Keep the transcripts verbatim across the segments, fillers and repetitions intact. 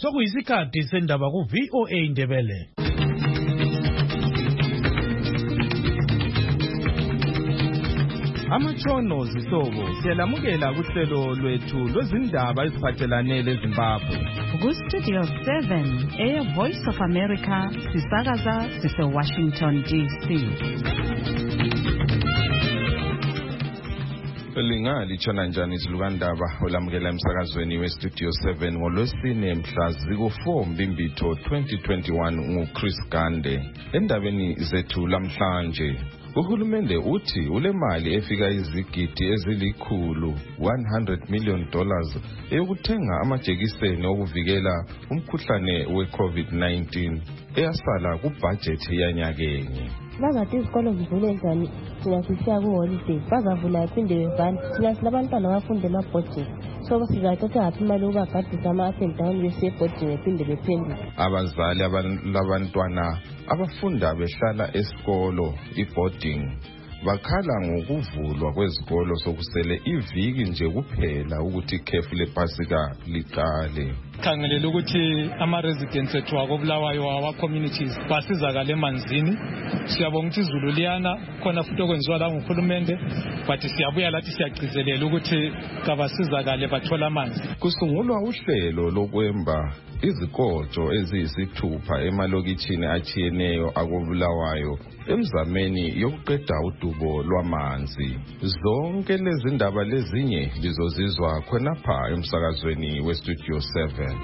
Sokuyisikhathi sendaba ku V O A Ndebele. Amachono zisobo siyalamukela kuhlelo lwethu lwezindaba eziphathelane leZimbabwe. Ku Studio seven, Air Voice of America, sisakaza sise Washington D C. Lingali chana njani zilukandaba olamukela emsakazweni we Studio seven ngolwesine mhla ziku-four Mbimbitho twenty twenty-one nguChris Gande. Endabeni zethu lamhlanje, uhulumende uthi ule mali efika izigidi ezilikhulu one hundred million dollars eyokuthenga amajekiseni okuvikela umkhuhlane we-COVID nineteen eyasala kubudget yanyakenye. Bazathi izikolo zivule njani thina sisiya ku-holiday, bazavula phinde bevale, thina silabantwana abafunde ema-boarding, so sizathatha ngaphi imali ukubagadisa ama-up and down besiye boarding ephinde bephenduke. Abazali labantwana abafunda behlala esikolo i-boarding bakhala ngokuvulwa kwezikolo sokusele iviki nje kuphela ukuthi ikhefu lePasika liqale. Khangelela ukuthi ama-residents ethu akobulawayo awa communities basizakale emanzini. Siyabonga ukuthi izulu liyana khona futhi okwenziwa la nguhulumende, but siyabuya lathi siyagcizelela ukuthi kabasizakale bathola amanzi. Kusungulwa uhlelo lokwemba izikotsho eziyisithupha emalokitshini achiyeneyo akobulawayo emzameni yokuqeda udubo lwamanzi. Zonke lezi ndaba lezinye lizozizwa khonapha emsakazweni we Studio seven.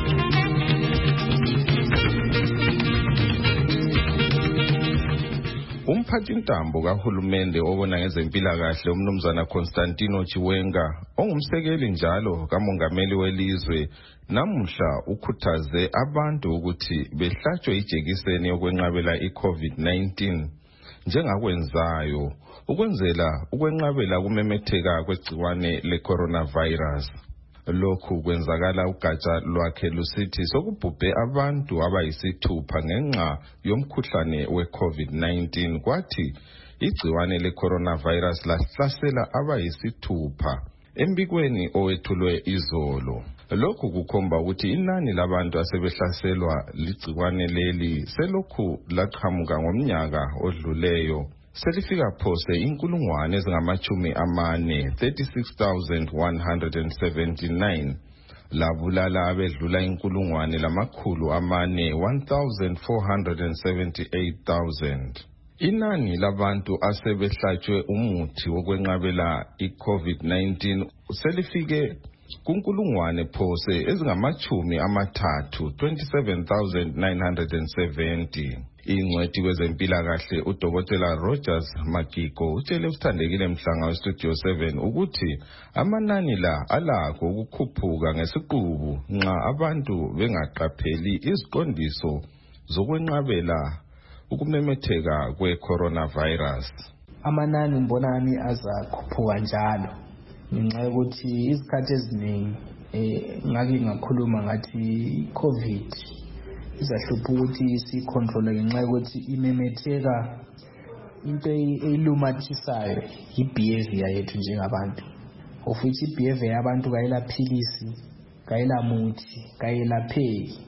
Umphathintambo kahulumende obona ngezempilakahle umnumzana Constantino Chiwenga ongumsekeli njalo kamongameli welizwe namuhla ukhuthaze abantu ukuthi behlatshwe ijekiseni yokwenqabela i-COVID nineteen njengakwenzayo ukwenzela ukwenqabela kumemetheka kwegciwane le-coronavirus. Lokhu kwenzakala ugatsha lwakhe lusithi sokubhubhe abantu abayisithupha ngenxa yomkhuhlane we-COVID nineteen, kwathi igciwane le-coronavirus lahlasela abayisithupha embikweni owethulwe izolo. Lokhu kukhomba ukuthi inani labantu asebehlaselwa ligciwane leli selokhu laqhamuka ngomnyaka odluleyo selifika phose inkulungwane ezingamachumi amane thirty-six thousand one hundred seventy-nine, labulala abedlula inkulungwane lamakhulu amane one thousand four hundred seventy-eight thousand. Inani labantu asebehlatshwe umuthi wokwenqabela i-COVID nineteen selifike kunkulungwane phose ezingamachumi amathathu twenty-seven thousand nine hundred seventy. Ingcwethi kwezempilakahle uDokotela Rogers Magiko utshele usithandekile mhlanga weStudio seven ukuthi amanani la alakho ukukhuphuka ngesiqubu nxa abantu bengaqapheli iziqondiso zokwenqabela ukumemetheka kwe-coronavirus. Amanani mbonani azakhuphuka njalo ngenxa yokuthi izikhathi eziningi eh ngake ngakhuluma ngathi COVID izahlupha ukuthi sicontrol ngenxa yokuthi imemetheka into elumathisayo i-behavior yethu njengabantu, of which i-behavior yabantu kayilaphilisi kayilamuthi kayilapheki.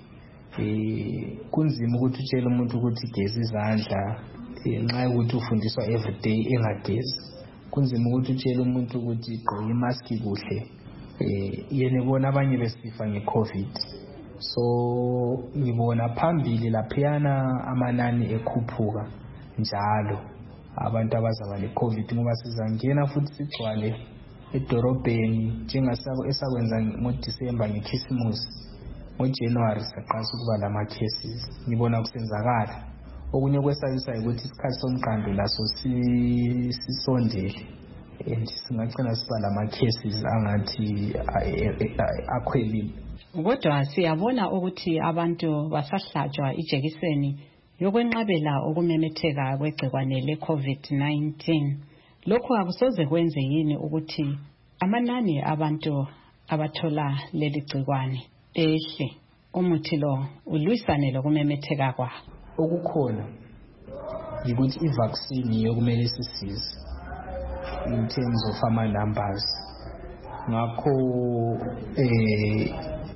Eh kunzima ukuthi utshele umuntu ukuthi gezi izandla ngenxa yokuthi ufundiswa everyday engagezi. Kunzima ukuthi utshele umuntu ukuthi gqoka imask kuhle eh yena bona abanye besifa nge-COVID. So ngibona phambili laphiyana amanani ekhuphuka njalo abantu abazaba le-COVID ngoba sizangena futhi sigcwale edorobheni njengasabo esakwenza ngoDisemba ngeKhisimusi, ngoJanuary saqasa ukuba lama cases. Ngibona kusenzakala okunye kwesabisa ukuthi isikhathi somqando laso sisondele and singagcina siba lama cases angathi akhwelile. Kodwa siyabona ukuthi abantu basahlatshwa ijekiseni yokwenqabela ukumemetheka kwegciwane le-COVID nineteen. Lokhu akusoze kwenze yini ukuthi amanani abantu abathola leli gciwane ehle umuthi lo ulwisane lokumemetheka kwa? Okukhona ukuthi i-vaccine yokumele sisize in terms of ama numbers. Ngakho eh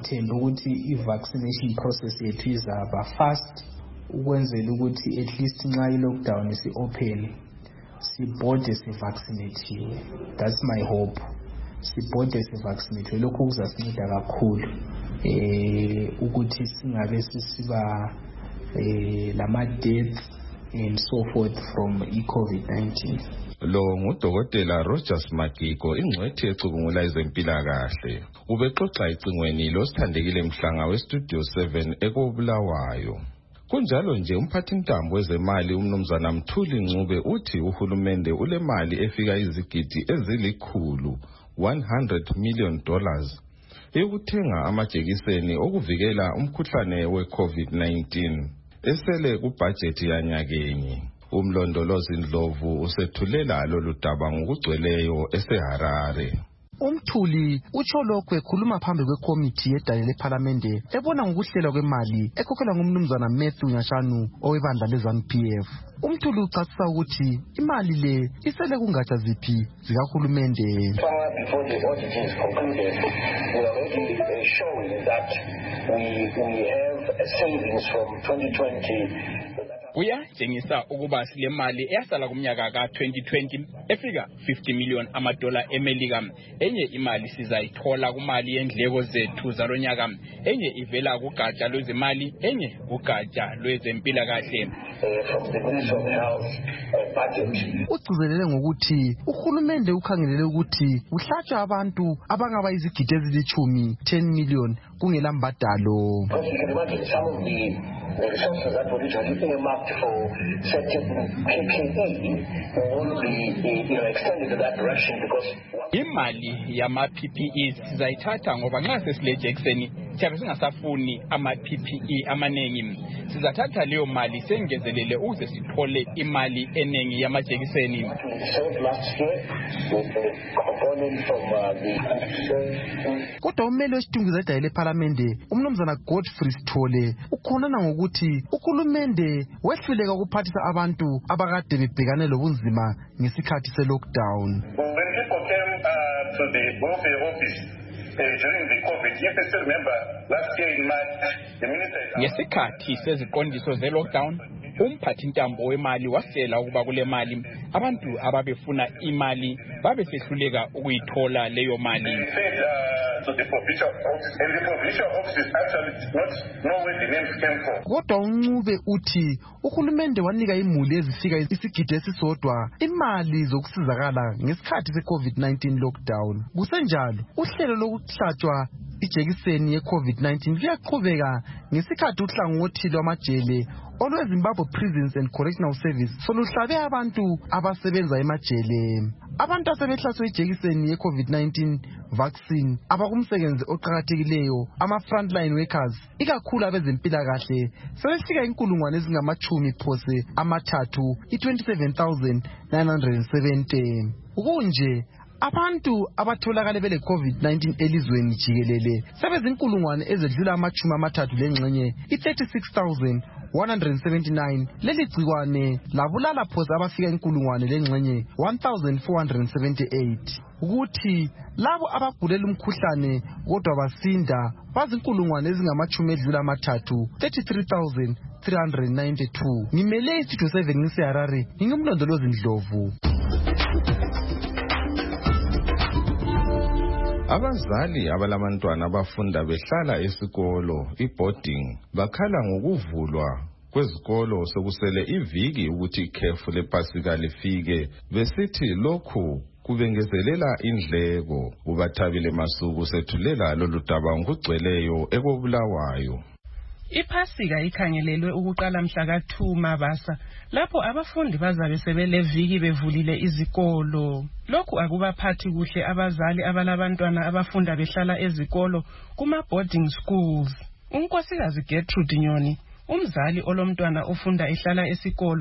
singathembi ukuthi i-vaccination process yethu izaba fast ukwenzela ukuthi at least nxa i-lockdown isi-open sibhode si-vaccinathiwe. That's my hope. Sibhode si-vaccinathiwe. Lokhu kuzasinceda kakhulu eh ukuthi singabe sisiba eh lama-deaths and so forth from i-COVID nineteen. Lo ngudokotela Rogers Magiko, ingcwethi ecubungula ezempilakahle. Ubexoxa icingweni losithandekile Mhlanga weStudio seven ekobulawayo. Kunjalo nje umphathintambo wezemali umnumzana Mthuli Ncube uthi uhulumende ulemali efika izigidi ezilikhulu one hundred million dollars ekuthenga amajekiseni okuvikela umkhuhlane we-COVID nineteen esele kubhajethi yanyakenye. Umlondolozi Ndlovu usethulela lolu daba ngokugcweleyo eseHarare. Umthuli utsho lokho ekhuluma phambi kwekomiti yedale lePhalamende ebona ngokuhlelwa kwemali ekhokhelwa ngumnumzana Matthew Nyashanu owebandla leZANU P F. Umthuli ucacisa ukuthi imali le isele kungatsha ziphi zikahulumende. Before the audit is concluded, we are already showing that we, we have a savings from twenty twenty. Kuyatshengisa ukuba sile mali eyasala kumnyaka ka twenty twenty efika fifty million amadola eMelika. Enye imali sizayithola kumali yendleko zethu zalonyaka, enye ivela kugatsha lwezimali, enye kugatsha lwezempilakahle. Ugcizelele ngokuthi uhulumende ukhangelele ukuthi uhlatshwa abantu abangaba izigidi ezilithumi ten million kungela mbadalo. The resources that were originally earmarked for certain P P E will be, you know, extended to that direction because imali yama P P Es sizayithatha ngoba nxa sesile jekiseni siyabe singasafuni ama P P E amanengi. Sizathatha leyo mali sengezelele ukuze sithole imali enengi yamajekiseni. Kodwa ummeli wesitungu zedale lePhalamende umnumzana Godfrey Sithole ukhonana ngokuthi uhulumende wehluleka ukuphathisa abantu abakade bebhekane lobunzima ngesikhathi se-lockdown. When people came uh, to the welfare office uh, during the COVID, if you still remember, last year in March, the minister... Ngesikhathi seziqondiso ze-lockdown, umphathintambo wemali wasela ukuba kule mali abantu ababefuna imali babe sehluleka ukuyithola leyo mali. So the provincial office, and the provincial office actually not know where the names came from. Kodwa uNcube uthi uhulumende wanika imuli ezifika isigidi esisodwa imali zokusizakala ngesikhathi se-COVID nineteen lockdown. Kusenjalo uhlelo lokuhlatshwa ijekiseni ye-COVID nineteen liyaqhubeka ngesikhathi uhlangothi lwamajele olweZimbabwe Prisons and Correctional Service soluhlabe abantu abasebenza emajele. Abantu asebehlatshwe ijekiseni ye-COVID nineteen vaccine abakumsebenzi oqhakathekileyo ama-frontline workers ikakhulu abezempilakahle sebefika inkulungwane ezingamachumi phose amathathu i-twenty-seven thousand nine hundred seventy. Kunje abantu abatholakale bele COVID nineteen elizweni jikelele sebezinkulungwane ezedlula amachumi amathathu lengxenye i-thirty-six thousand one hundred seventy-nine. Leli gciwane labulala phose abafika inkulungwane lengxenye one thousand four hundred seventy-eight. Ukuthi labo abagulela umkhuhlane kodwa basinda bazinkulungwane ezingamachumi edlula amathathu thirty-three thousand three hundred ninety-two. Ngimele iStudio seven ngiseHarare, ngingumlondolozi Ndlovu. Abazali abalamantwana abafunda behlala esikolo i-boarding bakhala ngokuvulwa kwezikolo sokusele iviki ukuthi ikhefu lePasika lifike, besithi lokhu kubengezelela indleko. Ubathabile Masuku sethulela lolu daba ngokugcweleyo ekobulawayo. IPasika ikhangelelwe ukuqala mhla ka two Mabasa lapho abafundi bazabe sebeleviki bevulile izikolo. Lokhu akubaphathi kuhle abazali abalabantwana abafunda behlala ezikolo kuma boarding schools. Unkosikazi Gertrude Nyoni, umzali olomntwana ofunda ehlala esikolo,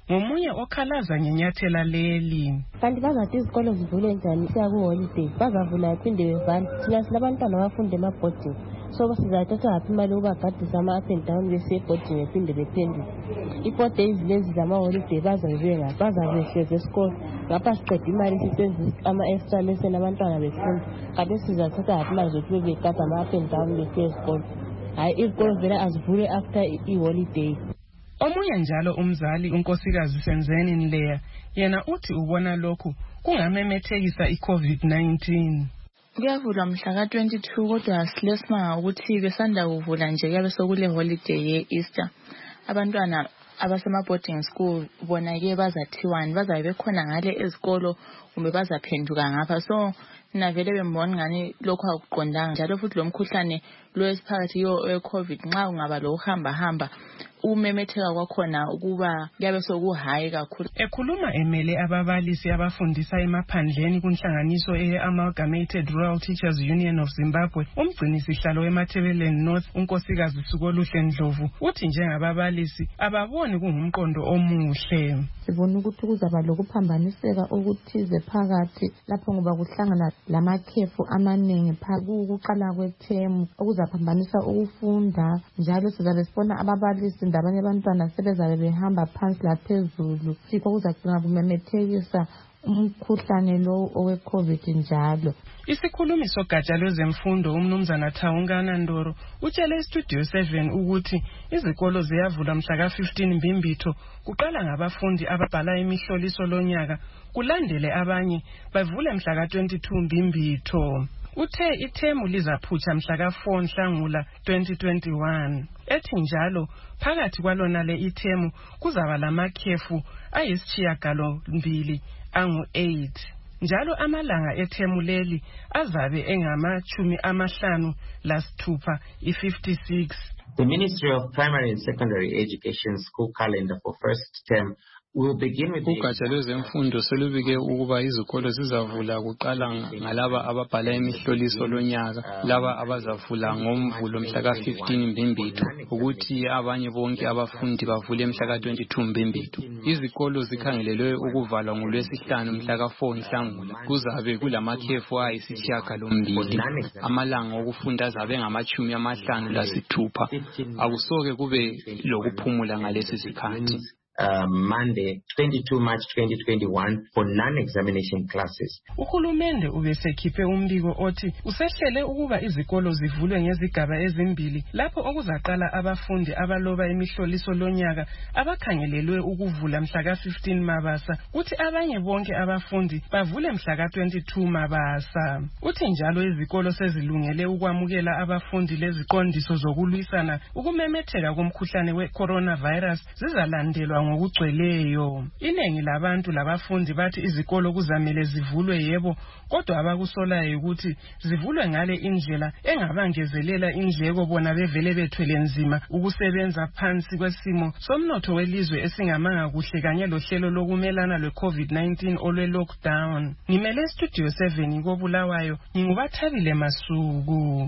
ngomunye okhalaza ngenyathela leli. Kanti bazathi izikolo zivule njani siya ku holiday bazavula phinde bevale thina silabantwana abafunde emabhodini so sizathatha ngaphi imali ukubagadisa ama-up and down besiye ebhodini bephinde bephendule i-four days lezi zama-holiday bazabe ngaphi bazabehlezi esikolo ngapha siqeda imali sisenzisa ama-extra lesson abantwana befunda kanti sizathatha ngaphi imali zokuthi bebegada ama-up and down besiye esikolo hayi izikolo vele azivule after i-holiday. Omunye njalo umzali unkosikazi Senzeni Nleya yena uthi ubona lokhu kungamemethekisa i-COVID nineteen. Kuyavulwa mhla ka twenty-two kodwa silesima ukuthi besanda kuvula nje kuyabe sokule holiday ye-Easter. Abantwana abasema boarding school bona ke bazathiwani bazabe bekhona ngale ezikolo kumbe bazaphenduka ngapha so na vele bembona ngani lokho akuqondanga njalo futhi lo mkhuhlane lo esiphakathi yo we-COVID nxa ungaba lo uhamba hamba umemetheka kwakhona ukuba kuyabe sokuhayi kakhulu. Ekhuluma emele ababalisi abafundisa emaphandleni kunhlanganiso e-Amalgamated Rural Teachers Union of Zimbabwe, umgcini sihlalo weMathebeleni North unkosikazi Sukoluhle Ndlovu uthi njengababalisi ababoni kungumqondo omuhle. Sibona ukuthi kuzaba lokuphambaniseka okuthize phakathi lapho ngoba kuhlangana lamakhefu amaningi phakathi kuqala kwethemu okuzaphambanisa ukufunda njalo sizabe sibona ababalisi ndabanye abantwana sebezabe behamba phansi laphezulu sikho kuzagcina kumemethekisa umkhuhlane lo owe-COVID njalo. Isikhulumi sogatsha lwezemfundo umnumzana Thawungana Ndoro utshele iStudio seven ukuthi izikolo ziyavula mhla ka fifteen Mbimbitho kuqala ngabafundi ababhala imihloliso lonyaka kulandele abanye bavule mhla ka twenty-two Mbimbitho. Uthe ithemu lizaphutsha mhla ka four Nhlangula twenty twenty-one. Ethi njalo phakathi kwalona le ithemu kuzaba lamakhefu ayisishiyagalo mbili angu eight. Njalo amalanga ethemu leli azabe engamachumi amahlanu lasithupha i-fifty-six. The Ministry of Primary and Secondary Education school calendar for first term will begin with ugatsha lwezemfundo selubike ukuba izikolo zizavula kuqala ngalaba ababhala imihloliso lonyaka laba abazavula ngomvulo mhla ka fifteen Mbimbitho ukuthi abanye bonke abafundi bavule mhla ka twenty-two Mbimbitho. Izikolo zikhangelelwe ukuvalwa ngolwesihlanu mhla ka four Nhlangula kuzabe kulamakhefu ayisishiyagalombili amalanga okufunda azabe ngamachumi amahlanu lasithupha akusoke kube lokuphumula ngalesi sikhathi. Uh, Monday, twenty-two March twenty twenty-one for non-examination classes. Uhulumende ubesekhiphe umbiko othi usehlele ukuba izikolo zivulwe ngezigaba ezimbili lapho okuzaqala abafundi abaloba imihloliso lonyaka abakhangelelwe ukuvula mhla ka fifteen Mabasa uthi abanye bonke abafundi bavule mhla ka twenty-two Mabasa. Uthi njalo izikolo sezilungele ukwamukela abafundi leziqondiso zokulwisana ukumemetheka komkhuhlane we-coronavirus zizalandelwa ngokugcweleyo. Inengi labantu labafundi bathi izikolo kuzamele zivulwe yebo kodwa abakusolayo ukuthi zivulwe ngale indlela engabangezelela indleko bona bevele bethwele nzima ukusebenza phansi kwesimo somnotho welizwe esingamanga kuhle kanye lohlelo lokumelana lwe-COVID nineteen olwe lockdown. Ngimele Studio seven koBulawayo ngingubathabile Masuku.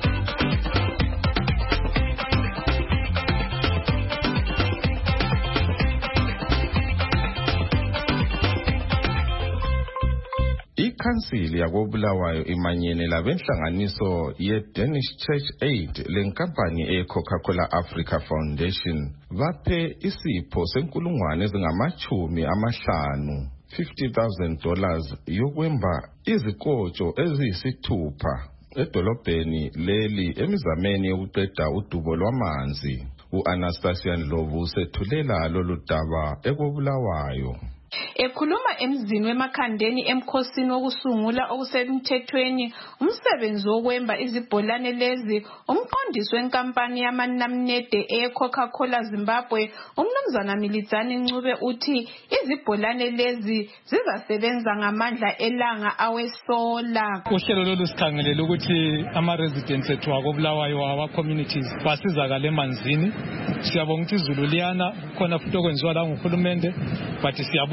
Ikhansili yakoBulawayo imanyene labenhlanganiso ye-Danish Church Aid lenkampani e-Coca-Cola Africa Foundation baphe isipho senkulungwane ezingamachumi amahlanu fifty thousand dollars yokwemba izikotsho eziyisithupha edolobheni leli emizameni yokuqeda udubo lwamanzi. U-Anastasia Ndlovu sethulela lolu daba ekoBulawayo. Ekhuluma emzini wemakhandeni emkhosini wokusungula okusemthethweni umsebenzi wokwemba izibholane lezi umqondisi wenkampani yamanamnede e-Coca-Cola Zimbabwe umnumzana Milizani Ncube uthi izibholane lezi zizasebenza ngamandla elanga awesola. Uhlelo lolu sikhangelele ukuthi ama-residents ethu akoBulawayo awa communities basizakale emanzini. Siyabonga ukuthi izulu liyana khona futhi okwenziwa la nguhulumende but siyabuya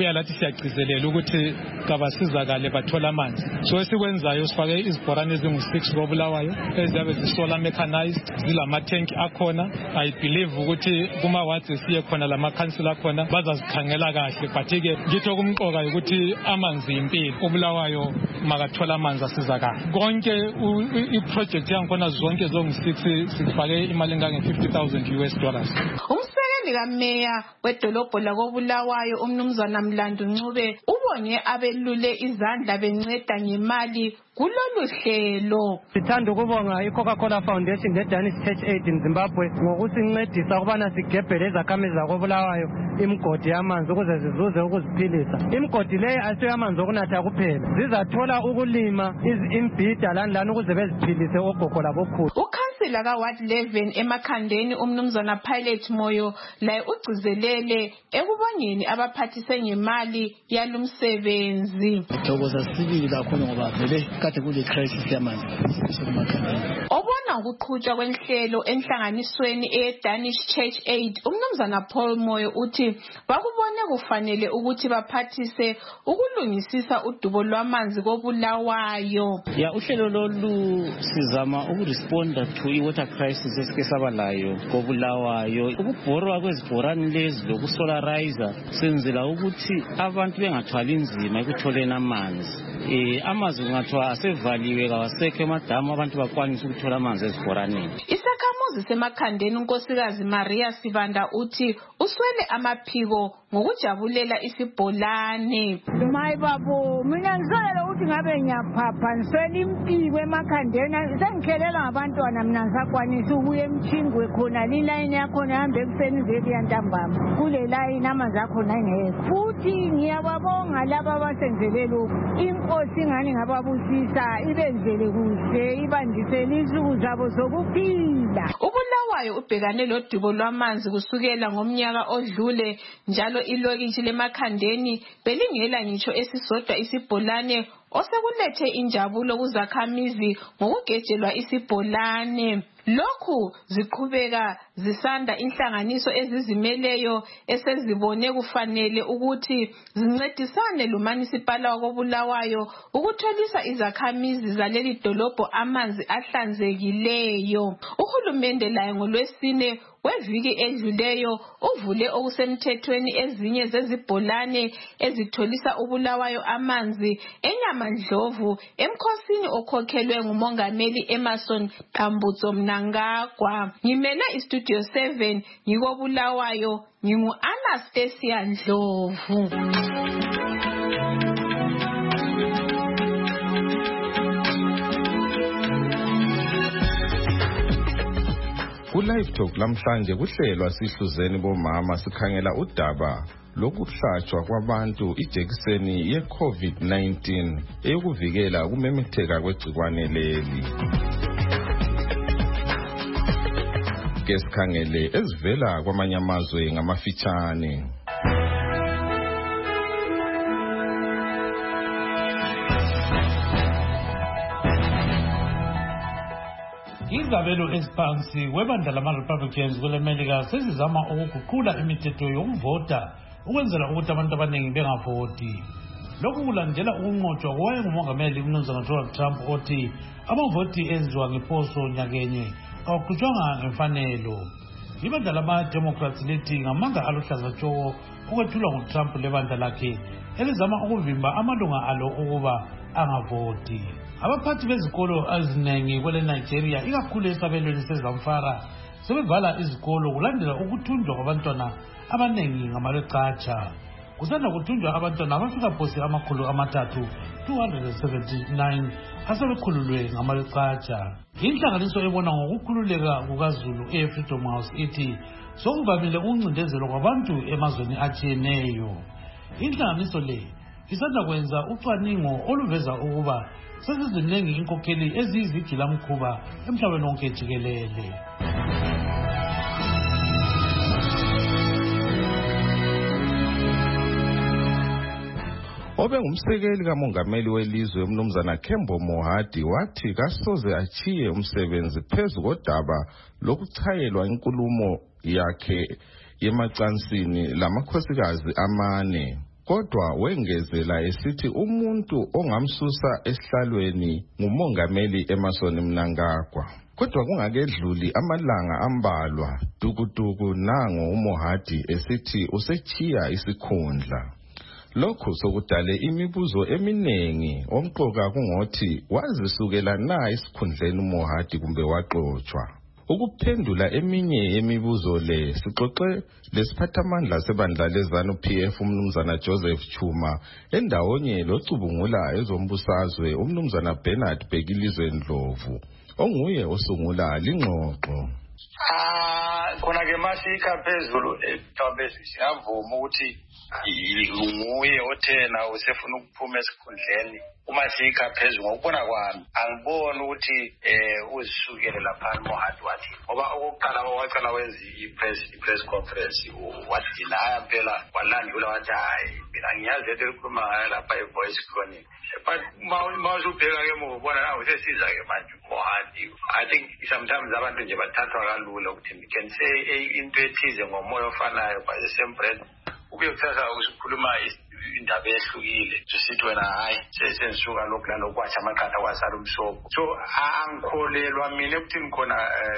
siyabuya lathi siyagcizelela ukuthi kabasizakale bathola amanzi. So esikwenzayo sifake izibhorane ezingu six koBulawayo eziyabe zisolar mechanized, zilamatank akhona. I believe ukuthi kuma wards esiye khona lama council akhona bazazikhangela kahle, but ke ngitho kumqoka ukuthi amanzi impilo. uBulawayo makathola amanzi asizakala. Konke iproject yankhona zonke zonke six sifake imali engange fifty thousand U S dollars. Umsekeli kameya wedolobho lakoBulawayo umnumzana Mlandu Ncube ubonge abelule izandla benceda ngemali kulolu hlelo. Sithanda ukubonga iCoca-Cola Foundation leDanis Church Aid in Zimbabwe ngokusincedisa ukubana sigebhele izakhamizi zakoBulawayo imigodi yamanzi ukuze zizuze ukuziphilisa. Imigodi leyo asiyo yamanzi okunatha kuphela, zizathola ukulima imbhida lani lani ukuze beziphilise ogogo labokhulu. Ukhansila kaWard eleven emakhandeni umnumzana Pilate Moyo laye ugcizelele ekubongeni abaphathise ngemali yalumsebenzi. Thokoza sibili kakhulu ngoba vele kade kule crisis yamanzi esemakhandeni. Obona ukuqhutshwa kwenhlelo enhlanganisweni eDanish Church Aid umnumzana Paul Moyo uthi bakubone kufanele ukuthi baphathise ukulungisisa udubo lwamanzi koBulawayo. Ya uhlelo lolu sizama ukuresponda to iwater crisis esike sabalayo koBulawayo. Ukubhorwa kwezibhorane lezi lokusolarizer senzela ukuthi abantu bengathwali inzima ekutholeni amanzi. Eh amanzi kungathiwa asevaliwe kawasekho emadamu abantu bakwanisa ukuthola amanzi ezibhoraneni. Isakhamuzi semakhandeni unkosikazi Maria Sibanda uthi uswele amaphiko ngokujabulela isibholane. Mayi babo mina ngisolela ukuthi ngabe ngiyaphapha ngiswele impiko emakhandeni sengikhelela ngabantwana mina ngisakwanisa ukuya emchingwe khona lilayini yakho ihambe ekuseni veki yantambama kule layini amanzi akhona engekho. Futhi ngiyababonga laba abasenzele lokhu. Inkosi ngani ngababusisa ibenzele kuhle ibandisele insuku zabo zokuphila. uBulawayo ubhekane lodubo lwamanzi kusukela ngomnyaka odlule njalo ilokishi lemakhandeni belingela ngitsho esisodwa isibholane osekulethe injabulo kuzakhamizi ngokugejelwa isibholane. Lokhu ziqhubeka zisanda inhlanganiso ezizimeleyo esezibone kufanele ukuthi zincedisane lomunicipala wakoBulawayo ukutholisa izakhamizi zaleli dolobho amanzi ahlanzekileyo. Uhulumende laye ngolwesine weviki edluleyo uvule okusemthethweni ezinye zezibholane ezitholisa uBulawayo amanzi eNyamandlovu emkhosini okhokhelwe ngumongameli Emerson Tambutso Mnangagwa. Ngimele iStudio seven ngikoBulawayo ngingu Anastasia Ndlovu. Ku-Live Talk lamhlanje kuhlelwa sihluzeni bomama sikhangela udaba lokuhlatshwa kwabantu ijekiseni ye-COVID nineteen eyokuvikela ukumemetheka kwegcikwane leli. Ke sikhangele ezivela kwamanye amazwe ngamafitshane. Izabelo eziphansi kwebandla lama-Republicans kwelemelika sezizama ukuguqula imithetho yokuvota ukwenzela ukuthi abantu abaningi bengavoti. Lokhu kulandela ukunqotshwa kowayengumongameli umnumzana Donald Trump othi amavoti enziwa ngeposo nyakenye awaqhutshwanga ngemfanelo. Ibandla lama-Democrats lithi ngamanga aluhlaza tshoko ukwethulwa nguTrump lebandla lakhe elizama ukuvimba amalunga alo ukuba angavoti. Abaphathi bezikolo eziningi kwele Nigeria ikakhulu esabelweni seZamfara sebevala izikolo kulandela ukuthunjwa kwabantwana abaningi ngamalwecatsha. Kusanda kuthunjwa abantwana abafika phose amakhulu amathathu two hundred seventy-nine asebekhululwe ngamalwecatsha. Inhlanganiso ebona ngokukhululeka kukaZulu eFreedom House ithi sokuvamile ukuncindezelwa kwabantu emazweni atshiyeneyo. Inhlanganiso le isanda kwenza ucwaningo oluveza ukuba seziziningi inkokheli eziyizigilamkhuba emhlabeni wonke jikelele. Obe ngumsekeli kamongameli welizwe umnumzana Kembo Mohadi wathi kasoze achiye umsebenzi phezu kodaba lokuchayelwa inkulumo yakhe yemacansini lamakhosikazi amane. kodwa wengezela esithi umuntu ongamsusa esihlalweni ngumongameli Emmerson Mnangagwa. Kodwa kungakedluli amalanga ambalwa dukuduku nango uMohadi esithi usechiya isikhundla. Lokho sokudale imibuzo eminingi omqoka kungothi wazisukela na isikhundleni uMohadi kumbe waxoxwa. Ukuphendula eminye yemibuzo le sixoxe lesiphathamandla sebandla lezanu P F umnumzana Joseph Chuma endawonye locubungula ezombusazwe umnumzana Bernard Bhekilizwe Ndlovu onguye osungula lingxoxo. Ah khona ke masika phezulu ethabesi siyavuma ukuthi nguye othena usefuna ukuphuma esikhundleni uma sika phezulu ngokubona kwami angiboni ukuthi eh uzisukele lapha uMohadi wathi ngoba okokuqala waqala wenza i-press i-press conference wathi deny phela walandula wathi hayi mina ngiyazi ukuthi ukukhuluma lapha eVoice Chronic but mawuzubheka ke mobona nawe sesiza ke manje Mohadi. I think sometimes abantu nje bathathwa kalula ukuthi we can say into ethize ngomoya ofanayo by the same breath ube kuthatha ukukhuluma indaba ehlukile sithi wena hayi sesisuka lokho lalokwathi amaqhatha wasala umsobo. So angikholelwa mina ukuthini khona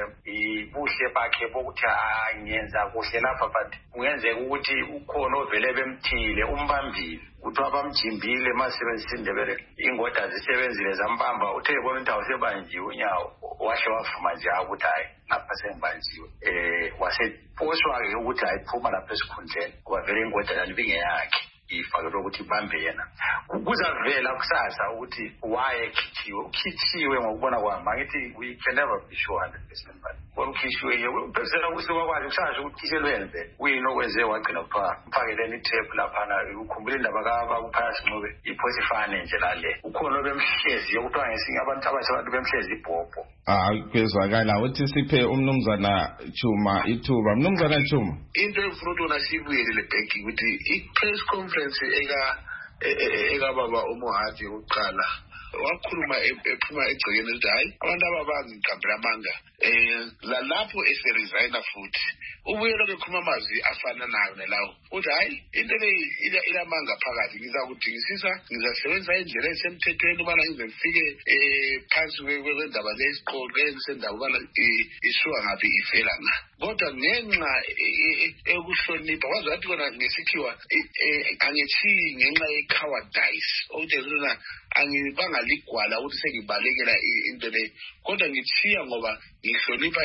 ibuhle bakhe bokuthi anyenza kuhle lapha but kungenzeka ukuthi ukhona ovele bemthile umbambile ukuthi abamjimbile masebenzisa indebele ingoda zisebenzile zambamba uthe bona into awusebanjiwe unyawo washo wafuma nje ukuthi hayi lapha sengibanjiwe eh wasephoswa ke ukuthi ayiphuma lapha esikhundleni ngoba vele ingoda yanibingeyakhe ifakelo ukuthi ibambe yena kuzavela kusasa ukuthi why ekhithiwe ukhithiwe ngokubona kwami ngithi we can never be sure one hundred percent but ukhithiwe yena usuka kwazi kusasa ukuthi iselwenze uyinokwenze wagcina kuthiwa mfakeleni itape lapha na ukhumbula indaba ka uphasi ngobe iphosifane nje lale ukhona obemhlezi yokuthiwa ngesinye abantu abathi bemhlezi ibhobho. Ah kwezwakala uthi siphe umnumzana Chuma ithuba. Mnumzana Chuma into efruto nasibuyele le bank ukuthi i-press conference eka eka baba uMohadi uqala wakhuluma ephuma egcekeni ukuthi hayi abantu ababanzi ngicambela amanga eh lapho eseresigna futhi ubuyela bekhuluma amazwi afana nayo nalawo uthi hayi into le ilamanga phakathi ngizakudingisisa ngizasebenza indlela esemthethweni ubana ngize ngifike eh phansi kwendaba lesiqoqo esendaba ubana isuka ngapi ivela na kodwa ngenxa ekuhlonipha wazathi kona ngesikhiwa angithi ngenxa ye-cowardice okuthelana angibanga ligwala ukuthi sengibalekela into le kodwa ngithiya ngoba ngihlonipha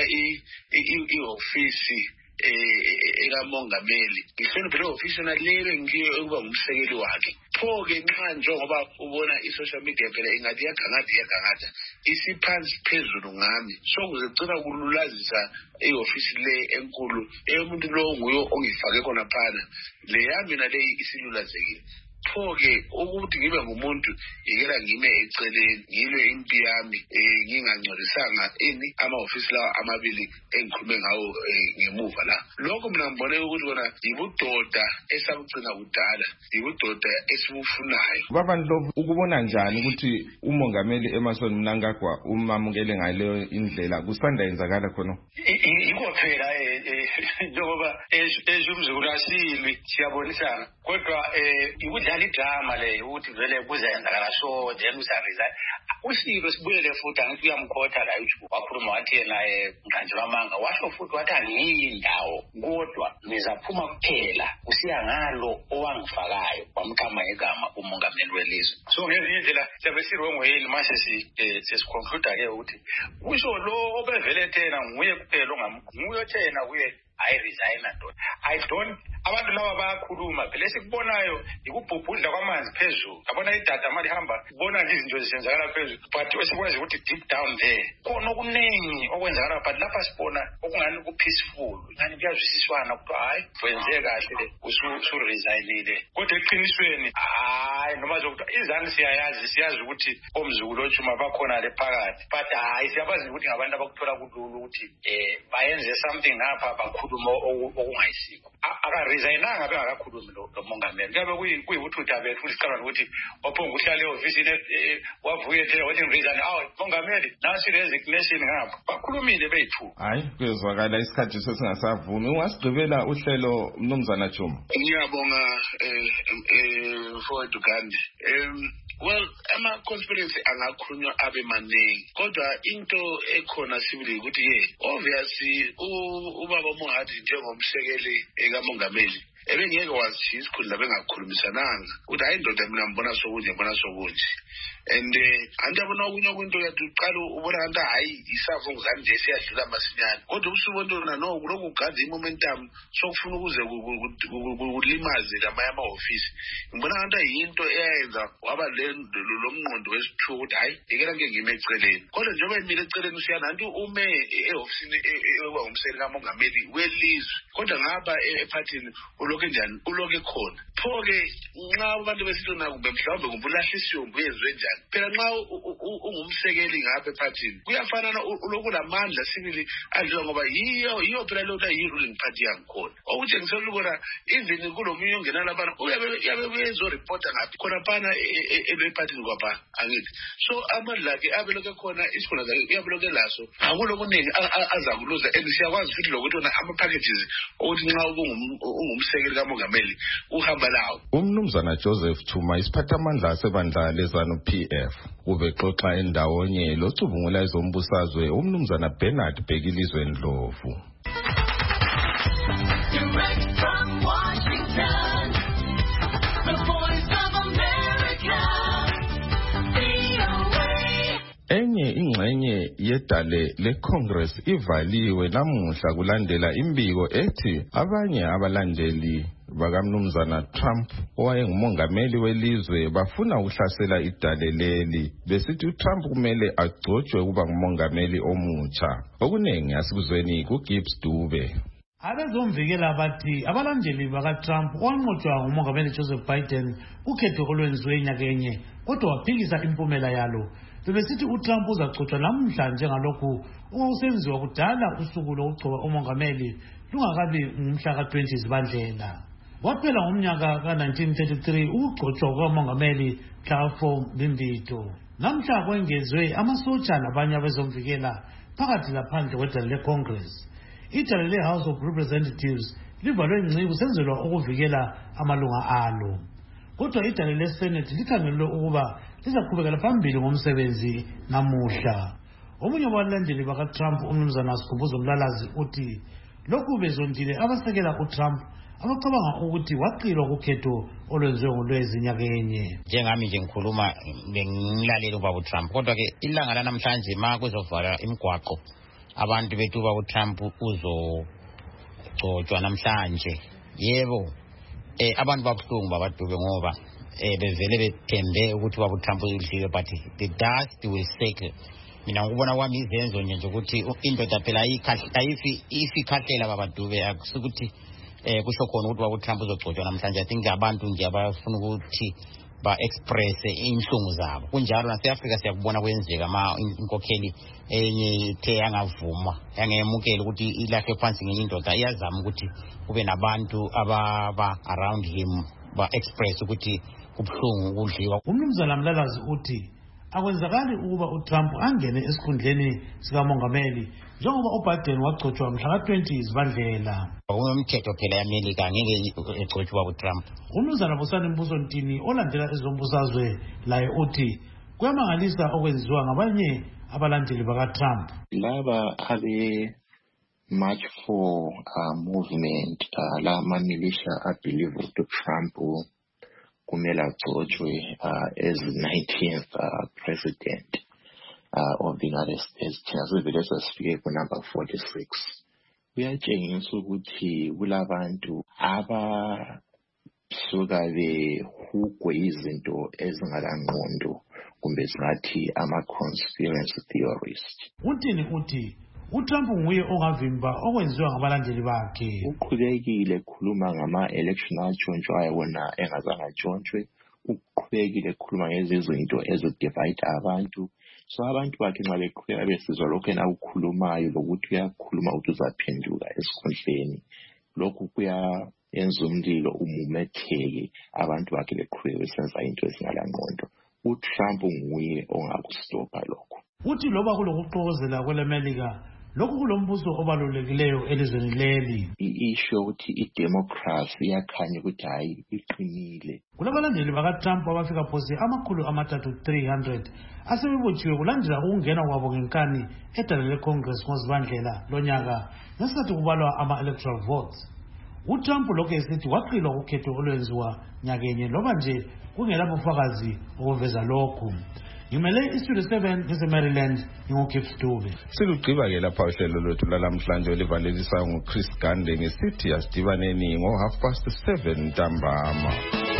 i-ofisi ekamongameli ngihlonipha le ofisi nalelo ngiyo ukuba ngumsekeli wakhe pho-ke nxa njengoba ubona i-social media phela ingathi iyagangatha iyagangatha isiphansi phezulu ngami so kuzegcina kululazisa i-ofisi le enkulu eyomuntu lo nguyo ongifake khona phana le yami nale isilulazekile pho-ke ukuthi ngibe ngumuntu yikela ngime eceleni ngilwe impi yami um ngingangcolisanga ini ama-ofisi lawa amabili engikhulume ngawo ngemuva la lokho mina ngibone ukuthi kona yibudoda esabugcina kudala yibudoda esibufunayo. Baba Ndlovu ukubona njani ukuthi umongameli Emmerson Mnangagwa umamukele ngaleyo indlela kusanda yenzakala khona? Yiko phela njengoba ezumzukulu asilwi siyabonisana kodwa ikudlala idrama le ukuthi vele kuzayenzakala so then usaresign usilo sibuyele futhi angithi uyamkhotha la YouTube wakhuluma wathi yena mkhanjelo amanga washo futhi wathi angiyi indawo kodwa nizaphuma kuphela usiya ngalo owangifakayo wamqama igama umongameli welizwe. So ngezinye indlela siyabe sirongo yini mase si sesiconclude ke ukuthi usho lo obevele thena nguye kuphela ongamnguye thena kuye I resign ndoda. I don't abantu laba bayakhuluma phela sikubonayo ikubhubhudla kwamanzi phezulu abona idata mali hamba kubona nje izinto zisenzakala phezulu but wesikwazi ukuthi deep down there khona okuningi okwenzakala but lapha sibona okungani ku peaceful ngani kuyazwisiswana ukuthi hayi kwenze kahle usu resignile kodwa eqinisweni hayi noma zokuthi izani siyayazi siyazi ukuthi omzukulu othuma bakhona le phakathi but hayi siyabazi ukuthi ngabantu abakuthola kululu ukuthi eh bayenze something ngapha bakhuluma okungayisiko aka resignanga bengakakhulumi lo mongameli kabe kuyikuthutha bethu futhi sicabanga ukuthi waphonga uhlala e-ofisini wavuye ethele wathi resign awu mongameli nasi resignation ngapha bakhulumile beyithu hayi kuyezwakala isikhathi sesingasavumi ungasigqibela uhlelo mnumzana Juma. Ngiyabonga mfowethu Gandhi. um well ama-conspiracy angakhulunywa abe maningi kodwa into ekhona sibili ukuthi ye obviously ubaba Mohathi njengomsekeli kamongameli ebengeke wazi isikhundla bengakhulumisananga ukuthi hayi ndoda mina ngibona sokunje ngibona sokunje and andiyabona okunye okunto yaduqala ubona kanti hayi isavunguzane nje siyadlula masinyane kodwa usubona no lokhu ugada i-momentum sokufuna ukuze kulimaze lamanye ama-ofisi ngibona kanti yinto eyayenza waba lo mngqondo wesithuko ukuthi hayi ikela nke ngime eceleni kodwa njengoba emile eceleni usiyana anti ume e-ofisini ekuba ngumsekeli kamongameli welizwe kodwa ngapha ephathini ulokhu njani ulokhu ekhona pho-ke nxa abantu besithi nakumbe mhlawumbe ngumbulahle isiyombu yenziwe njani phela nxa ungumsekeli ngapha ephathini kuyafana ulokhu lamandla sibili adliwa ngoba yiyo yiyo phela lota yi-ruling party yangikhona okutshengisela ukubona even kulomunye ongena labana uyabe uyezoripota ngaphi khona phana ebephathini kwapha angithi so amandla akhe abelokhu ekhona isikhona zakhe uyabeloku elaso akulokuningi azakuluza and siyakwazi futhi lokuthi ona ama-packages ukuthi nxa ungumsekeli kamongameli uhamba lawo. Umnumzana Joseph Chuma isiphathamandla asebandla lezanu P F ubexoxa endawonye locubungula ezombusazwe umnumzana Bernard Bhekilizwe Ndlovu. Direct from Washington, the voice of America, V O A. Enye ingxenye yedale leCongress ivaliwe namuhla kulandela imbiko ethi abanye abalandeli bakamnumzana Trump owayengumongameli welizwe bafuna ukuhlasela idale leli besithi uTrump kumele agcotshwe kuba ngumongameli omutsha. Okuningi asikuzweni kuGibbs Dube. Abezomvikela bathi abalandeli bakaTrump owanqotshwa ngumongameli Joseph Biden ukhetho olwenziwe inyakenye kodwa waphikisa impumela yalo. Bebesithi uTrump uzagcotshwa namhla njengalokhu okusenziwa kudala usuku lokugcoba umongameli lungakabi ngumhla ka-twenty Zibandlela. Waphela ngomnyaka ka-nineteen thirty-three ukugcotshwa kukamongameli mhla ka-four Mbimbitho. Namhla kwengezwe amasotsha nabanye abezomvikela phakathi laphandle kwedale leCongress. Idale le-House of Representatives livalwe ngci kusenzelwa ukuvikela amalunga alo. Kodwa idale leSenate likhangelwe ukuba lizaqhubekela phambili ngomsebenzi namuhla. Omunye wabalandeli bakaTrump umnumzana Sikhumbuzo Mlalazi uthi lokhu bezondile abasekela uTrump abacabanga ukuthi waqilwa kukhetho olwenziwe ngolwezi nyakenye. Njengami nje ngikhuluma bengilaleli ubaba uTrump kodwa ke ilanga lanamhlanje ma kuzovala imigwaqo abantu bethu ubaba uTrump uzogcotshwa namhlanje yebo eh abantu babuhlungu babadube ngoba eh bevele bethembe ukuthi ubaba uTrump udliwe but the dust will settle. Mina ngikubona kwami izenzo nje nje ukuthi indoda phela ayifi ifikhahlela babadube akusukuthi eh kusho khona ukuthi ubaba uTrump uzogcotshwa namhlanje. I think abantu nje abafuna ukuthi ba express inhlungu zabo kunjalo naseAfrika siyakubona kwenzeka ama inkokheli enye the yangavuma yangemukela ukuthi ilahle phansi ngenye indoda iyazama ukuthi kube nabantu ababa around him ba express ukuthi kubhlungu ukudliwa. Umnumzana Mlalazi uthi akwenzakali ukuba uTrump angene esikhundleni sikamongameli njengoba uBiden wagcotshwa mhla ka-twenty Zibandlela. Umthetho phela eAmelika ngeke egcotshwe uTrump. Umnumzana Busani Mbuso Ntini olandela ezombusazwe laye uthi kuyamangalisa okwenziwa ngabanye abalandeli bakaTrump. Laba abe March for uh, movement uh, la ma-militia I believe to Trump kumele agcotshwe uh, as nineteenth uh, president uh, of the United States. Thina sivele sasifike ku number forty-six. Kuyatshengisa ukuthi kulabantu abasuka behugwe izinto ezingalangqondo kumbe singathi ama-conspiracy theorist. Uthini uthi uTrump nguye ongavimba okwenziwa ngabalandeli bakhe. Uqhubekile khuluma ngama-election atshontshwayo wona engazange atshontshwe. Uqhubekile khuluma ngezizinto ezidivide abantu. So abantu bakhe nxa beqhubeka besizwa lokhu yena akukhulumayo lokuthi uyakhuluma ukuthi uzaphenduka esikhundleni. Lokhu kuya enza umlilo umumetheke abantu bakhe beqhubeke besenza into ezingalangqondo. uTrump nguye ongakustopa lokho. Uthi loba kulokuxokozela kwelemelika lokhu kulombuso obalulekileyo elizweni leli. I-issue ukuthi i-democracy iyakhanya ukuthi hayi iqinile. Kulabalandeli baka-Trump abafika phose amakhulu amathathu three hundred asebebotshiwe kulandela ukungena kwabo ngenkani edala le-Congress ngozibandlela lonyaka ngesikhathi kubalwa ama-electoral votes. uTrump lokhu esithi waqilwa ukhetho olwenziwa nyakenye loba nje kungelabufakazi obuveza lokhu. Ngimele iStudio seven eseMaryland ngingukhips Dube. Silugqiba-ke lapha uhlelo lwethu lalamhlanje olivalelisayo nguChris Gande ngesithi asidibaneni ngo half past seven ntambama.